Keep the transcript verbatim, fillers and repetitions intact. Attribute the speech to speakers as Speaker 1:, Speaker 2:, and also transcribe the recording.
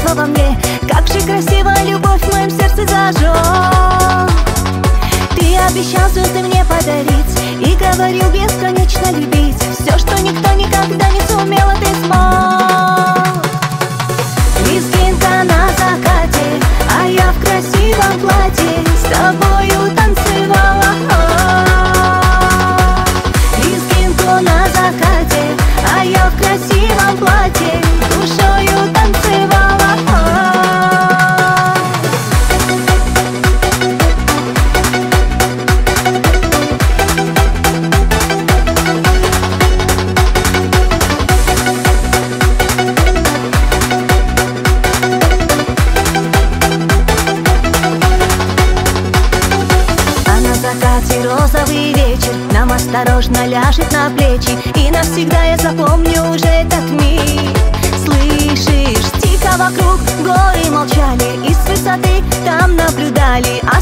Speaker 1: чувства во мне. Как же красиво любовь в моем сердце зажжет. Ты обещал звезды мне подарить и говорил бесконечно любить. Все, что никто никогда не сумел, а ты смог. Лезгинка на закате, а я в красивом платье с тобою танцевала. Лезгинку на закате, а я в красивом платье душою танцевала. Розовый вечер нам осторожно ляжет на плечи, и навсегда я запомню уже этот миг. Слышишь, тихо вокруг горы молчали, и с высоты там наблюдали.